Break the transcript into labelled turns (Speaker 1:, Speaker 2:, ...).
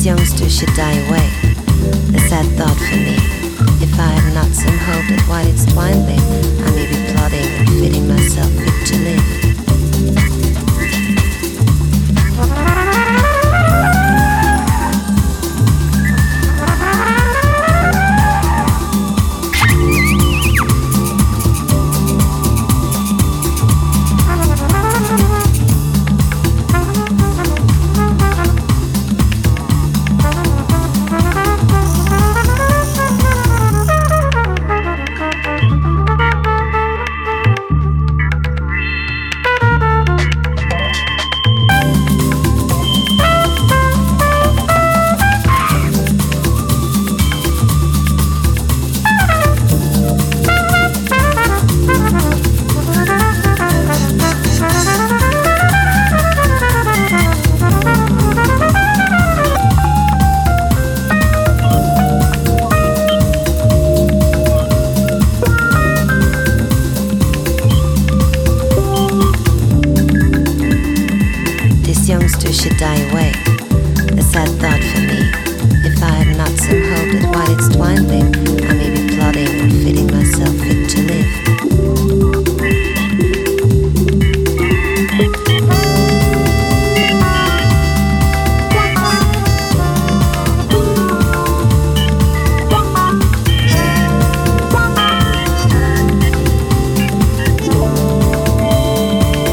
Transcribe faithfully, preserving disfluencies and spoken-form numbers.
Speaker 1: This youngster should die away. A sad thought for me. If I had not some hope that while it's dwindling, I may be plodding and feeling myself fit to live. Should die away. A sad thought for me. If I had not some hope that while it's dwindling,